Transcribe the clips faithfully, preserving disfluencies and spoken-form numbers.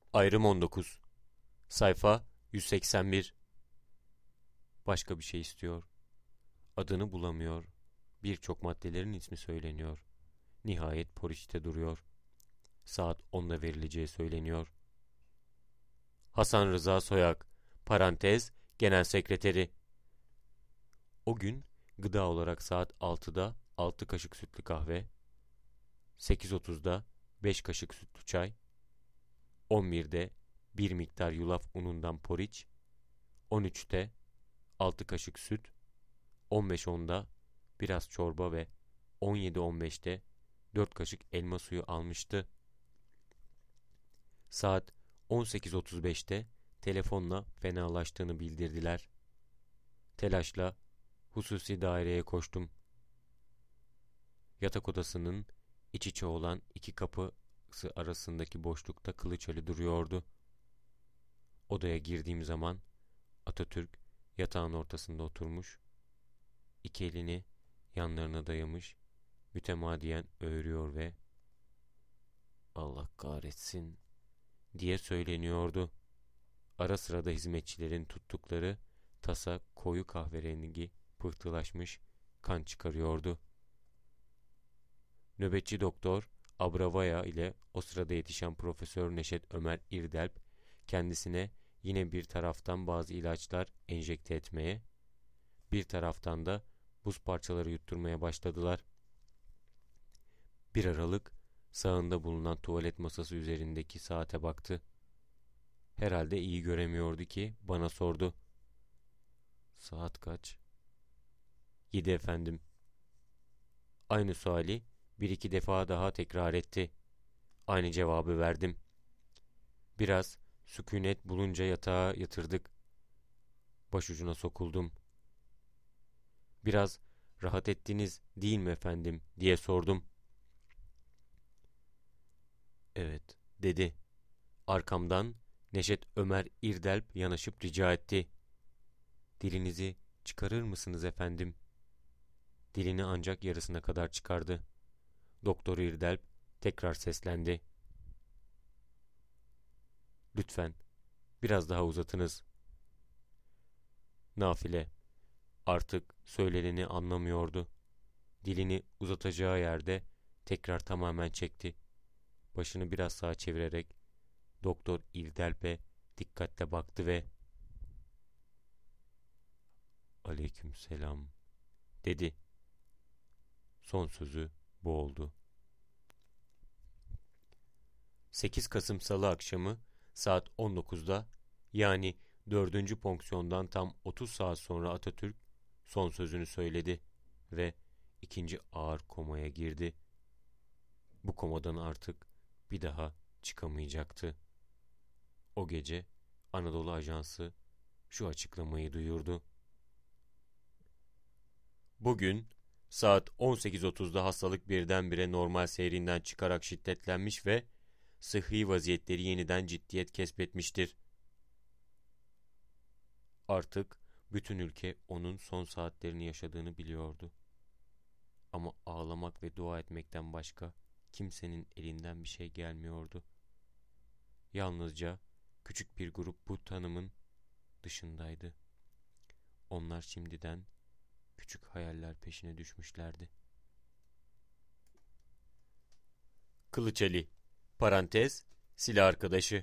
Ayrım on dokuz. Sayfa yüz seksen bir. Başka bir şey istiyor. Adını bulamıyor. Birçok maddelerin ismi söyleniyor. Nihayet poliçte duruyor. Saat onda verileceği söyleniyor. Hasan Rıza Soyak, parantez, genel sekreteri. O gün gıda olarak saat altıda altı kaşık sütlü kahve, sekiz otuzda beş kaşık sütlü çay, on birde bir miktar yulaf unundan poriç, on üçte altı kaşık süt, on beş onda biraz çorba ve on yedi on beşte dört kaşık elma suyu almıştı. Saat on sekiz otuz beşte telefonla fenalaştığını bildirdiler. Telaşla hususi daireye koştum. Yatak odasının iç içe olan iki kapısı arasındaki boşlukta Kılıç Ali duruyordu. Odaya girdiğim zaman Atatürk yatağın ortasında oturmuş, iki elini yanlarına dayamış, mütemadiyen öğürüyor ve "Allah kahretsin" diye söyleniyordu. Ara sıra da hizmetçilerin tuttukları tasa koyu kahverengi pıhtılaşmış kan çıkarıyordu. Nöbetçi doktor Abravaya ile o sırada yetişen Profesör Neşet Ömer İrdelp kendisine yine bir taraftan bazı ilaçlar enjekte etmeye, bir taraftan da buz parçaları yutturmaya başladılar. Bir aralık sağında bulunan tuvalet masası üzerindeki saate baktı. Herhalde iyi göremiyordu ki bana sordu. "Saat kaç?" "Yedi efendim." Aynı suali bir iki defa daha tekrar etti. Aynı cevabı verdim. Biraz sükunet bulunca yatağa yatırdık. Başucuna sokuldum. "Biraz rahat ettiniz değil mi efendim?" diye sordum. "Evet," dedi. Arkamdan Neşet Ömer İrdelp yanaşıp rica etti. "Dilinizi çıkarır mısınız efendim?" Dilini ancak yarısına kadar çıkardı. Doktor İrdelp tekrar seslendi. "Lütfen biraz daha uzatınız." Nafile artık söyleneni anlamıyordu. Dilini uzatacağı yerde tekrar tamamen çekti. Başını biraz sağa çevirerek Doktor İrdelp'e dikkatle baktı ve "Aleykümselam" dedi. Son sözü bu oldu. sekiz Kasım Salı akşamı saat on dokuzda, yani dördüncü ponksiyondan tam otuz saat sonra Atatürk son sözünü söyledi ve ikinci ağır komaya girdi. Bu komadan artık bir daha çıkamayacaktı. O gece Anadolu Ajansı şu açıklamayı duyurdu. Bugün saat on sekiz otuzda hastalık birdenbire normal seyrinden çıkarak şiddetlenmiş ve sıhhi vaziyetleri yeniden ciddiyet kesbetmiştir. Artık bütün ülke onun son saatlerini yaşadığını biliyordu. Ama ağlamak ve dua etmekten başka kimsenin elinden bir şey gelmiyordu. Yalnızca küçük bir grup bu tanımın dışındaydı. Onlar şimdiden küçük hayaller peşine düşmüşlerdi. Kılıç Ali, parantez, silah arkadaşı.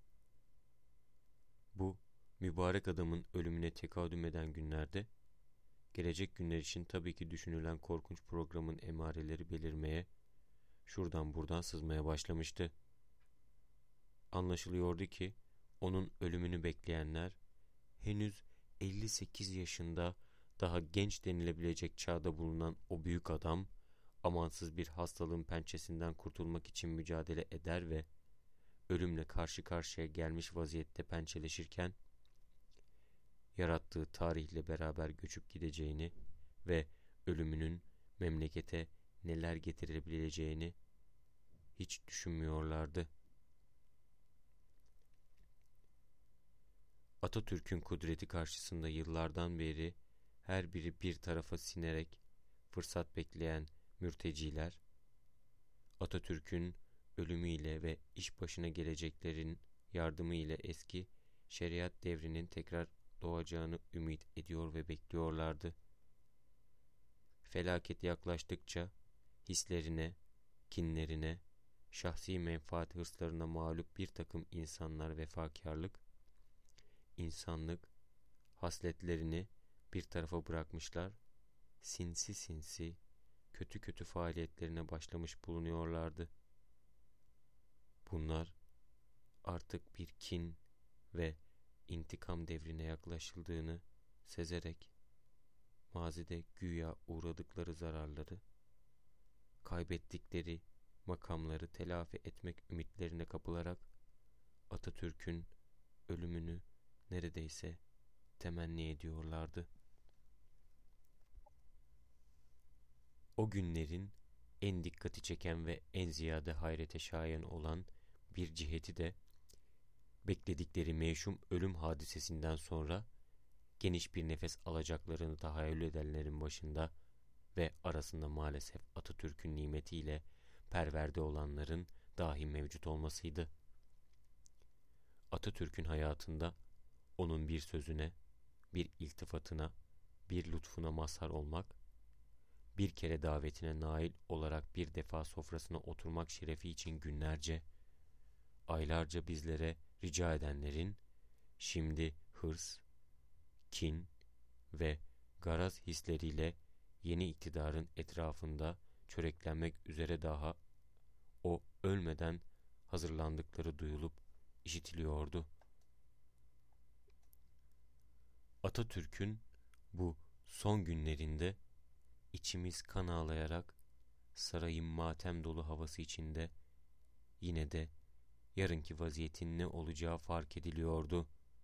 Bu mübarek adamın ölümüne tekadüm eden günlerde, gelecek günler için tabii ki düşünülen korkunç programın emareleri belirmeye, şuradan buradan sızmaya başlamıştı. Anlaşılıyordu ki onun ölümünü bekleyenler, henüz elli sekiz yaşında daha genç denilebilecek çağda bulunan o büyük adam, amansız bir hastalığın pençesinden kurtulmak için mücadele eder ve ölümle karşı karşıya gelmiş vaziyette pençeleşirken, yarattığı tarihle beraber göçüp gideceğini ve ölümünün memlekete neler getirebileceğini hiç düşünmüyorlardı. Atatürk'ün kudreti karşısında yıllardan beri her biri bir tarafa sinerek fırsat bekleyen mürteciler, Atatürk'ün ölümüyle ve iş başına geleceklerin yardımı ile eski şeriat devrinin tekrar doğacağını ümit ediyor ve bekliyorlardı. Felaket yaklaştıkça hislerine, kinlerine, şahsi menfaat hırslarına mağlup bir takım insanlar vefakarlık, insanlık hasletlerini bir tarafa bırakmışlar, sinsi sinsi, kötü kötü faaliyetlerine başlamış bulunuyorlardı. Bunlar artık bir kin ve intikam devrine yaklaşıldığını sezerek, mazide güya uğradıkları zararları, kaybettikleri makamları telafi etmek ümitlerine kapılarak Atatürk'ün ölümünü neredeyse temenni ediyorlardı. O günlerin en dikkati çeken ve en ziyade hayrete şayan olan bir ciheti de bekledikleri meşhum ölüm hadisesinden sonra geniş bir nefes alacaklarını tahayyül edenlerin başında ve arasında maalesef Atatürk'ün nimetiyle perverde olanların dahi mevcut olmasıydı. Atatürk'ün hayatında onun bir sözüne, bir iltifatına, bir lütfuna mazhar olmak, bir kere davetine nail olarak bir defa sofrasına oturmak şerefi için günlerce, aylarca bizlere rica edenlerin, şimdi hırs, kin ve garaz hisleriyle yeni iktidarın etrafında çöreklenmek üzere daha o ölmeden hazırlandıkları duyulup işitiliyordu. Atatürk'ün bu son günlerinde içimiz kan ağlayarak sarayın matem dolu havası içinde yine de yarınki vaziyetin ne olacağı fark ediliyordu.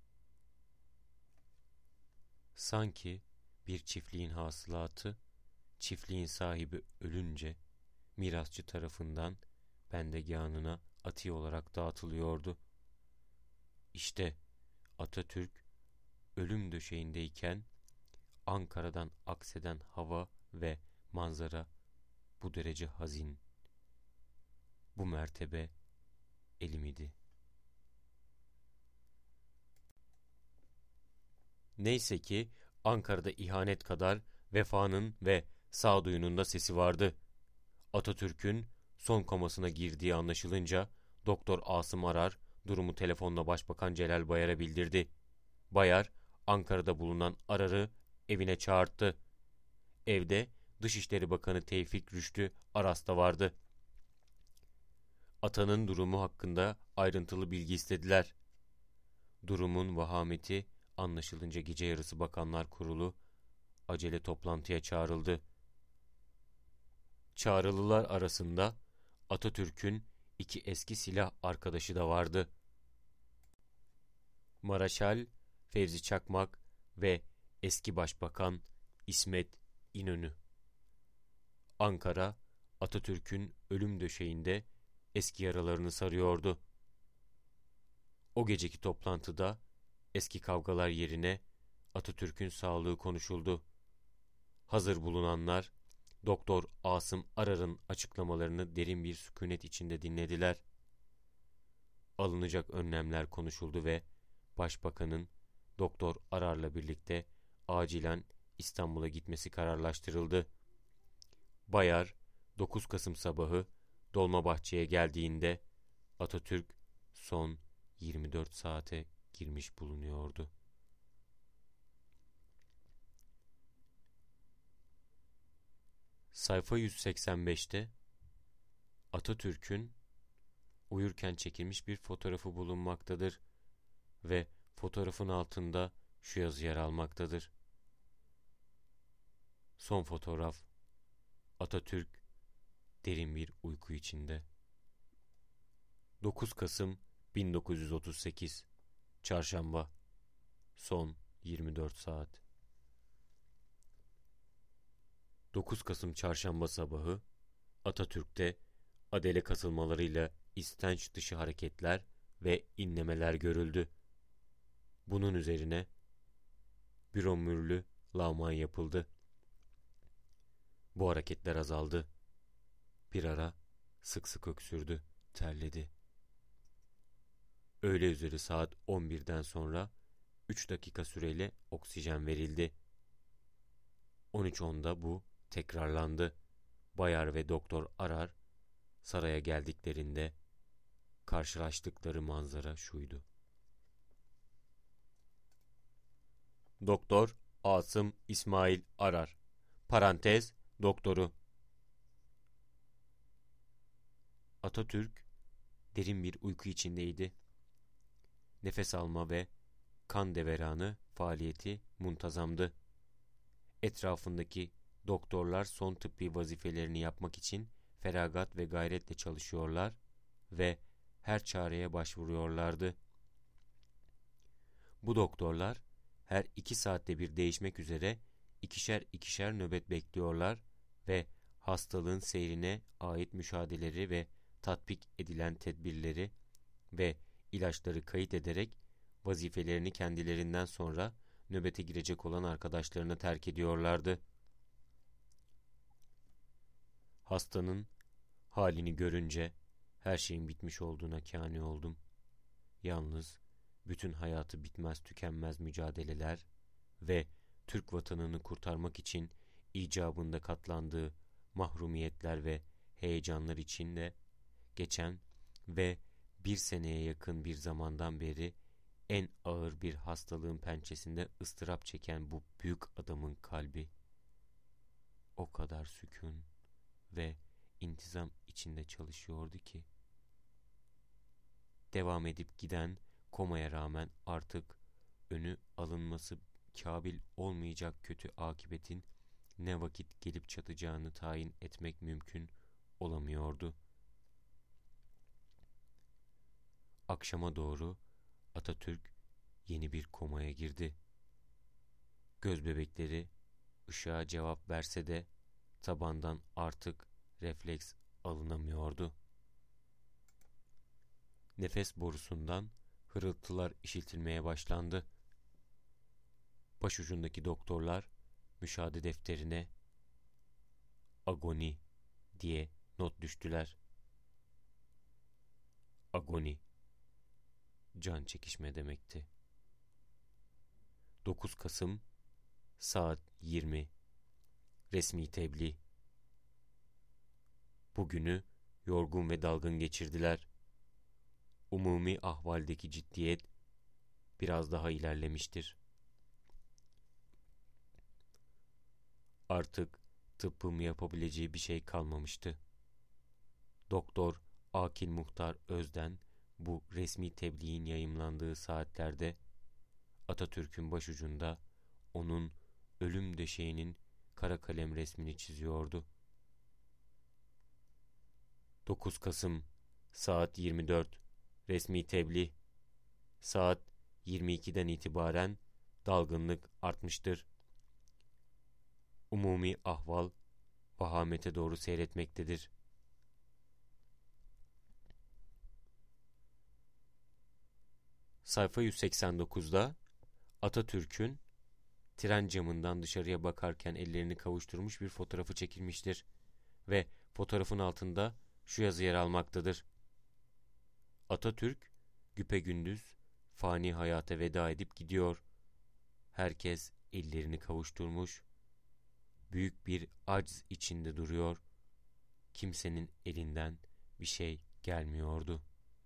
Sanki bir çiftliğin hasılatı, çiftliğin sahibi ölünce mirasçı tarafından bendegânına atiye olarak dağıtılıyordu. İşte Atatürk ölüm döşeğindeyken Ankara'dan akseden hava ve manzara bu derece hazin, bu mertebe elim idi. Neyse ki Ankara'da ihanet kadar vefanın ve sağduyunun da sesi vardı. Atatürk'ün son komasına girdiği anlaşılınca Doktor Asım Arar durumu telefonla Başbakan Celal Bayar'a bildirdi. Bayar, Ankara'da bulunan Arar'ı evine çağırttı. Evde Dışişleri Bakanı Tevfik Rüştü Aras da vardı. Atanın durumu hakkında ayrıntılı bilgi istediler. Durumun vahameti anlaşılınca gece yarısı Bakanlar Kurulu acele toplantıya çağrıldı. Çağrılılar arasında Atatürk'ün iki eski silah arkadaşı da vardı. Maraşal Fevzi Çakmak ve eski Başbakan İsmet İnönü. Ankara, Atatürk'ün ölüm döşeğinde eski yaralarını sarıyordu. O geceki toplantıda eski kavgalar yerine Atatürk'ün sağlığı konuşuldu. Hazır bulunanlar Doktor Asım Arar'ın açıklamalarını derin bir sükunet içinde dinlediler. Alınacak önlemler konuşuldu ve Başbakanın Doktor Arar'la birlikte acilen İstanbul'a gitmesi kararlaştırıldı. Bayar dokuz Kasım sabahı Dolmabahçe'ye geldiğinde Atatürk son yirmi dört saate girmiş bulunuyordu. Sayfa yüz seksen beşte Atatürk'ün uyurken çekilmiş bir fotoğrafı bulunmaktadır ve fotoğrafın altında şu yazı yer almaktadır. Son fotoğraf, Atatürk derin bir uyku içinde. dokuz Kasım bin dokuz yüz otuz sekiz Çarşamba, son yirmi dört saat. dokuz Kasım Çarşamba sabahı Atatürk'te adele kasılmalarıyla istenç dışı hareketler ve inlemeler görüldü. Bunun üzerine büromürlü lağman yapıldı. Bu hareketler azaldı. Bir ara sık sık öksürdü, terledi. Öğle üzeri saat on birden sonra üç dakika süreyle oksijen verildi. on üç onda bu tekrarlandı. Bayar ve Doktor Arar saraya geldiklerinde karşılaştıkları manzara şuydu. Doktor Asım İsmail Arar. Parantez doktoru. Atatürk derin bir uyku içindeydi. Nefes alma ve kan deveranı faaliyeti muntazamdı. Etrafındaki doktorlar son tıbbi vazifelerini yapmak için feragat ve gayretle çalışıyorlar ve her çareye başvuruyorlardı. Bu doktorlar her iki saatte bir değişmek üzere ikişer ikişer nöbet bekliyorlar ve hastalığın seyrine ait müşahedereleri ve tatbik edilen tedbirleri ve ilaçları kayıt ederek vazifelerini kendilerinden sonra nöbete girecek olan arkadaşlarına terk ediyorlardı. Hastanın halini görünce her şeyin bitmiş olduğuna kâni oldum. Yalnız bütün hayatı bitmez tükenmez mücadeleler ve Türk vatanını kurtarmak için icabında katlandığı mahrumiyetler ve heyecanlar içinde geçen ve bir seneye yakın bir zamandan beri en ağır bir hastalığın pençesinde ıstırap çeken bu büyük adamın kalbi o kadar sükun ve intizam içinde çalışıyordu ki, devam edip giden komaya rağmen artık önü alınması kabil olmayacak kötü akıbetin ne vakit gelip çatacağını tayin etmek mümkün olamıyordu. Akşama doğru Atatürk yeni bir komaya girdi. Göz bebekleri ışığa cevap verse de tabandan artık refleks alınamıyordu. Nefes borusundan hırıltılar işitilmeye başlandı. Başucundaki doktorlar müşahede defterine agoni diye not düştüler. Agoni, can çekişme demekti. dokuz Kasım saat yirmi. Resmi tebliğ. Bugünü yorgun ve dalgın geçirdiler. Umumi ahvaldeki ciddiyet biraz daha ilerlemiştir. Artık tıbbın yapabileceği bir şey kalmamıştı. Doktor Akil Muhtar Özden bu resmi tebliğin yayımlandığı saatlerde Atatürk'ün başucunda onun ölüm döşeğinin kara kalem resmini çiziyordu. dokuz Kasım saat yirmi dört. Resmi tebliğ. Saat yirmi ikiden itibaren dalgınlık artmıştır. Umumi ahval vahamete doğru seyretmektedir. Sayfa yüz seksen dokuzda Atatürk'ün tren camından dışarıya bakarken ellerini kavuşturmuş bir fotoğrafı çekilmiştir ve fotoğrafın altında şu yazı yer almaktadır. Atatürk güpegündüz fani hayata veda edip gidiyor. Herkes ellerini kavuşturmuş, büyük bir acz içinde duruyor. Kimsenin elinden bir şey gelmiyordu.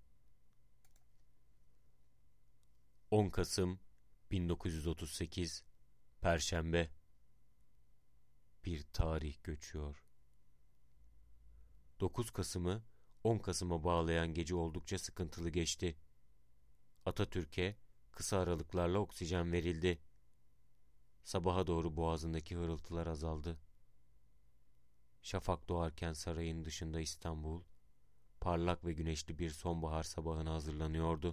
on Kasım bin dokuz yüz otuz sekiz Perşembe. Bir tarih göçüyor. dokuz Kasım'ı on Kasım'a bağlayan gece oldukça sıkıntılı geçti. Atatürk'e kısa aralıklarla oksijen verildi. Sabaha doğru boğazındaki hırıltılar azaldı. Şafak doğarken sarayın dışında İstanbul, parlak ve güneşli bir sonbahar sabahına hazırlanıyordu.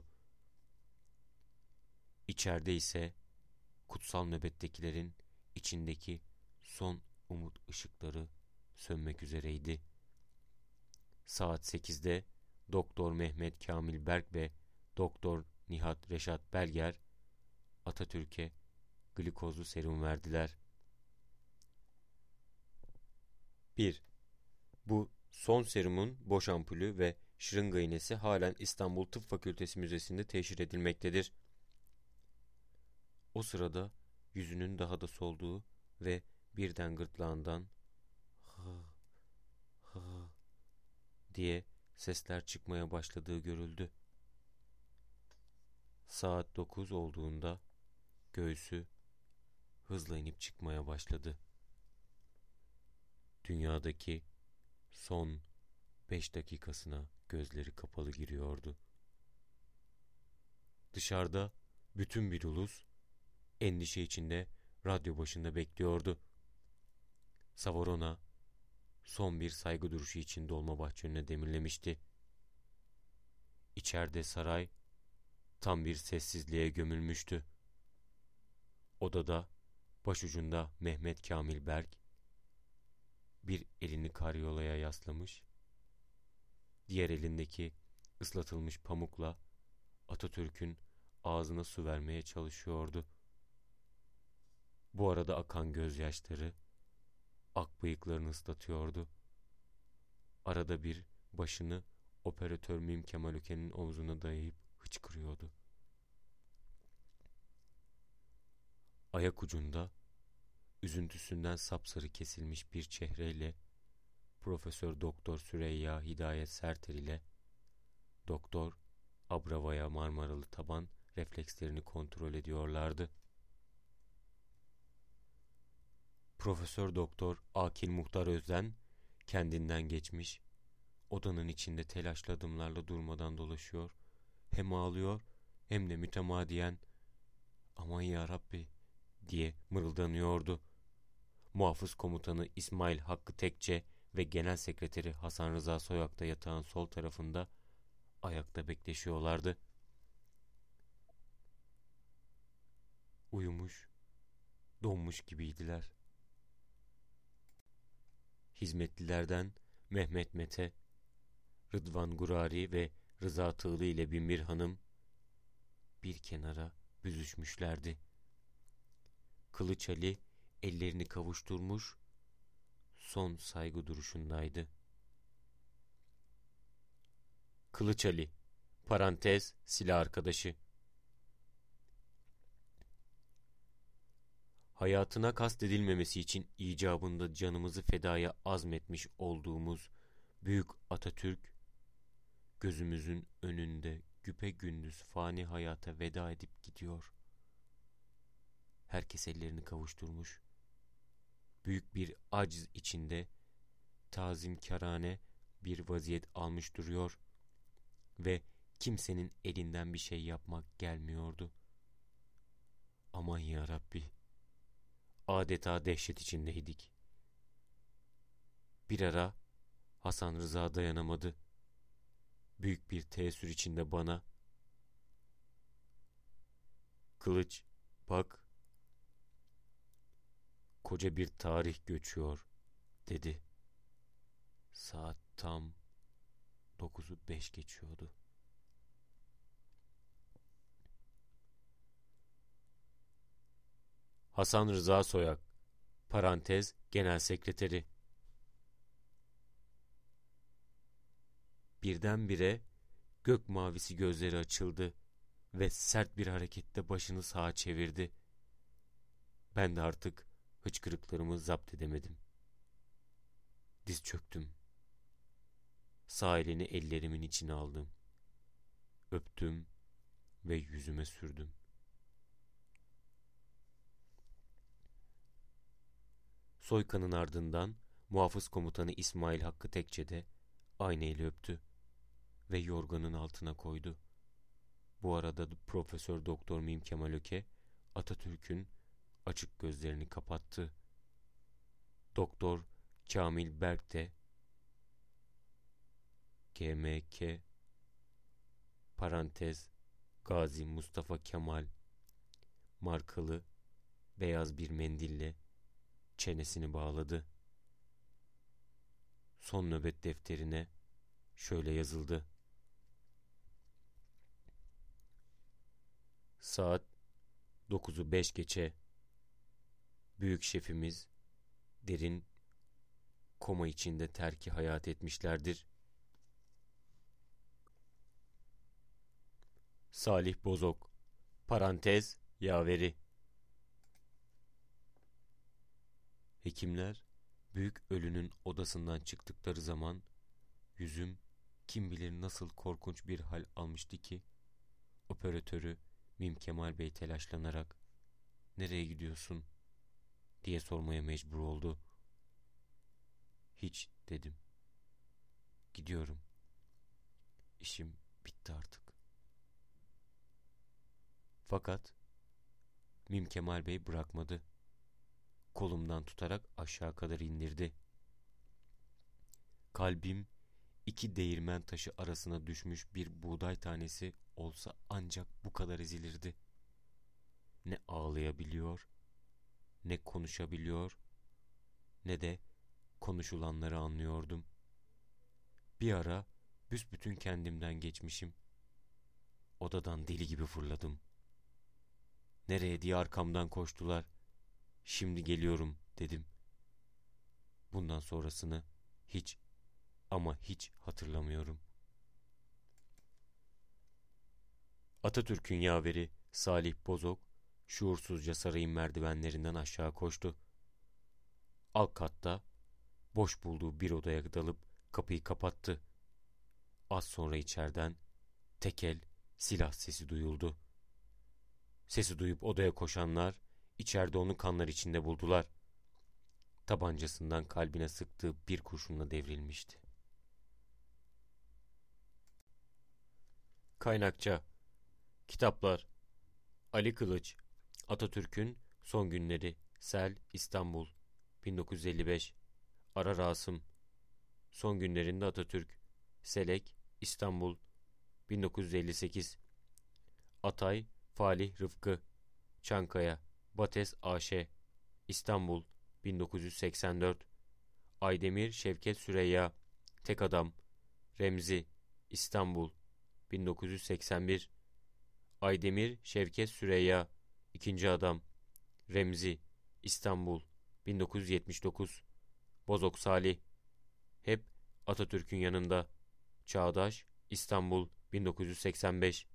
İçeride ise kutsal nöbettekilerin içindeki son umut ışıkları sönmek üzereydi. Saat sekizde Doktor Mehmet Kamil Berk ve Doktor Nihat Reşat Belger Atatürk'e glikozlu serum verdiler. bir. Bu son serumun boş ampulü ve şırınga iğnesi halen İstanbul Tıp Fakültesi Müzesi'nde teşhir edilmektedir. O sırada yüzünün daha da solduğu ve birden gırtlağından hı hı diye sesler çıkmaya başladığı görüldü. Saat dokuz olduğunda göğsü hızla inip çıkmaya başladı. Dünyadaki son beş dakikasına gözleri kapalı giriyordu. Dışarıda bütün bir ulus endişe içinde radyo başında bekliyordu. Savorona son bir saygı duruşu için Dolmabahçe önüne demirlemişti. İçeride saray tam bir sessizliğe gömülmüştü. Odada başucunda Mehmet Kamil Berk bir elini karyolaya yaslamış, diğer elindeki ıslatılmış pamukla Atatürk'ün ağzına su vermeye çalışıyordu. Bu arada akan gözyaşları ak bıyıklarını ıslatıyordu. Arada bir başını operatör Mim Kemal Öken'in omzuna dayayıp hıçkırıyordu. Ayak ucunda üzüntüsünden sapsarı kesilmiş bir çehreyle Profesör Doktor Süreyya Hidayet Serter ile Doktor Abravaya Marmaralı taban reflekslerini kontrol ediyorlardı. Profesör Doktor Akil Muhtar Özden kendinden geçmiş, odanın içinde telaşlı adımlarla durmadan dolaşıyor, hem ağlıyor hem de mütemadiyen "Aman ya Rabbi" diye mırıldanıyordu. Muhafız komutanı İsmail Hakkı Tekçe ve genel sekreteri Hasan Rıza Soyak da yatağın sol tarafında ayakta bekleşiyorlardı. Uyumuş, donmuş gibiydiler. Hizmetlilerden Mehmet Mete, Rıdvan Gurari ve Rıza Tığlı ile Binbir Hanım bir kenara büzüşmüşlerdi. Kılıç Ali ellerini kavuşturmuş, son saygı duruşundaydı. Kılıç Ali, parantez, silah arkadaşı. Hayatına kastedilmemesi için icabında canımızı fedaya azmetmiş olduğumuz Büyük Atatürk, gözümüzün önünde güpegündüz fani hayata veda edip gidiyor. Herkes ellerini kavuşturmuş, büyük bir aciz içinde tazimkârane bir vaziyet almış duruyor ve kimsenin elinden bir şey yapmak gelmiyordu. Aman ya Rabbi, adeta dehşet içindeydik. Bir ara Hasan Rıza dayanamadı. Büyük bir teessür içinde bana "Kılıç, bak, koca bir tarih göçüyor" dedi. Saat tam dokuzu beş geçiyordu. Hasan Rıza Soyak, parantez, genel sekreteri. Birdenbire gök mavisi gözleri açıldı ve sert bir hareketle başını sağa çevirdi. Ben de artık hıçkırıklarımı zapt edemedim. Diz çöktüm. Sağ elini ellerimin içine aldım. Öptüm ve yüzüme sürdüm. Soykan'ın ardından muhafız komutanı İsmail Hakkı Tekçe de aynı eli öptü ve yorganın altına koydu. Bu arada Profesör Doktor Mim Kemal Öke Atatürk'ün açık gözlerini kapattı. Doktor Kamil Berk de G M K parantez Gazi Mustafa Kemal markalı beyaz bir mendille çenesini bağladı. Son nöbet defterine şöyle yazıldı: Saat dokuzu beş geçe büyük şefimiz derin koma içinde terki hayat etmişlerdir. Salih Bozok Parantez Yaveri. Hekimler büyük ölünün odasından çıktıkları zaman yüzüm kim bilir nasıl korkunç bir hal almıştı ki operatörü Mim Kemal Bey telaşlanarak "Nereye gidiyorsun?" diye sormaya mecbur oldu. "Hiç," dedim. "Gidiyorum. İşim bitti artık." Fakat Mim Kemal Bey bırakmadı. Kolumdan tutarak aşağı kadar indirdi. Kalbim iki değirmen taşı arasına düşmüş bir buğday tanesi olsa ancak bu kadar ezilirdi. Ne ağlayabiliyor, ne konuşabiliyor, ne de konuşulanları anlıyordum. Bir ara büsbütün kendimden geçmişim. Odadan deli gibi fırladım. "Nereye?" diye arkamdan koştular. "Şimdi geliyorum," dedim. Bundan sonrasını hiç ama hiç hatırlamıyorum. Atatürk'ün yaveri Salih Bozok şuursuzca sarayın merdivenlerinden aşağı koştu. Alt katta boş bulduğu bir odaya dalıp kapıyı kapattı. Az sonra içeriden tekel silah sesi duyuldu. Sesi duyup odaya koşanlar içeride onu kanlar içinde buldular. Tabancasından kalbine sıktığı bir kurşunla devrilmişti. Kaynakça Kitaplar Ali Kılıç Atatürk'ün Son Günleri Sel İstanbul bin dokuz yüz elli beş Ara Rasım Son Günlerinde Atatürk Selek İstanbul bin dokuz yüz elli sekiz Atay Falih Rıfkı Çankaya Bates A Ş İstanbul bin dokuz yüz seksen dört Aydemir Şevket Süreyya Tek Adam Remzi İstanbul bin dokuz yüz seksen bir Aydemir Şevket Süreyya İkinci Adam Remzi İstanbul bin dokuz yüz yetmiş dokuz Bozok Salih Hep Atatürk'ün yanında Çağdaş İstanbul bin dokuz yüz seksen beş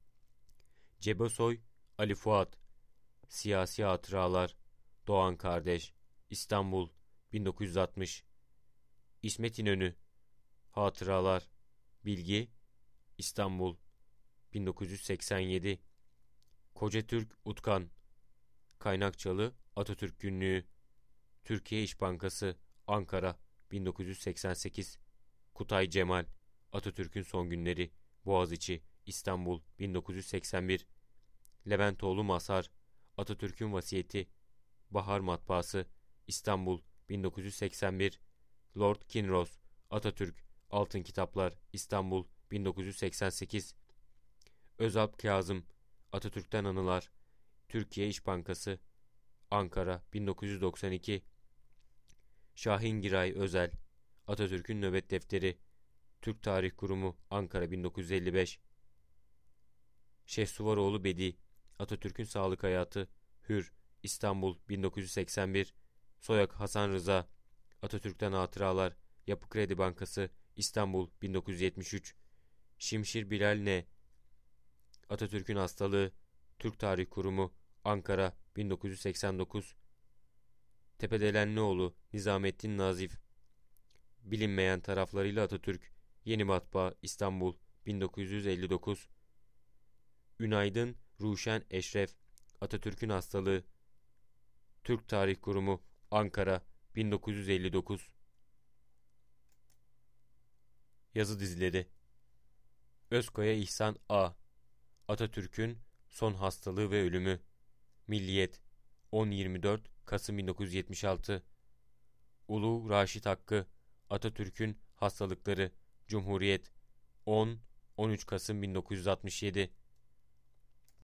Cebesoy Ali Fuat Siyasi Hatıralar Doğan Kardeş İstanbul bin dokuz yüz altmış İsmet İnönü Hatıralar Bilgi İstanbul bin dokuz yüz seksen yedi Kocatürk Utkan Kaynakçalı Atatürk Günlüğü Türkiye İş Bankası Ankara bin dokuz yüz seksen sekiz Kutay Cemal Atatürk'ün Son Günleri Boğaziçi İstanbul bin dokuz yüz seksen bir Leventoğlu Mazhar Atatürk'ün Vasiyeti Bahar Matbaası İstanbul bin dokuz yüz seksen bir Lord Kinross Atatürk Altın Kitaplar İstanbul bin dokuz yüz seksen sekiz Özalp Kazım Atatürk'ten Anılar Türkiye İş Bankası Ankara bin dokuz yüz doksan iki Şahin Giray Özel Atatürk'ün Nöbet Defteri Türk Tarih Kurumu Ankara bin dokuz yüz elli beş Şehsuvaroğlu Bedi Atatürk'ün Sağlık Hayatı Hür İstanbul bin dokuz yüz seksen bir Soyak Hasan Rıza Atatürk'ten Hatıralar Yapı Kredi Bankası İstanbul bin dokuz yüz yetmiş üç Şimşir Bilal Ne Atatürk'ün Hastalığı Türk Tarih Kurumu Ankara bin dokuz yüz seksen dokuz Tepedelenlioğlu Nizamettin Nazif Bilinmeyen Taraflarıyla Atatürk Yeni Matbaa İstanbul bin dokuz yüz elli dokuz Ünaydın Ruşen Eşref Atatürk'ün Hastalığı Türk Tarih Kurumu Ankara bin dokuz yüz elli dokuz Yazı dizileri Özkoya İhsan A Atatürk'ün Son Hastalığı ve Ölümü Milliyet on yirmi dört Kasım bin dokuz yüz yetmiş altı Ulu Raşit Hakkı Atatürk'ün Hastalıkları Cumhuriyet on on üç Kasım bin dokuz yüz altmış yedi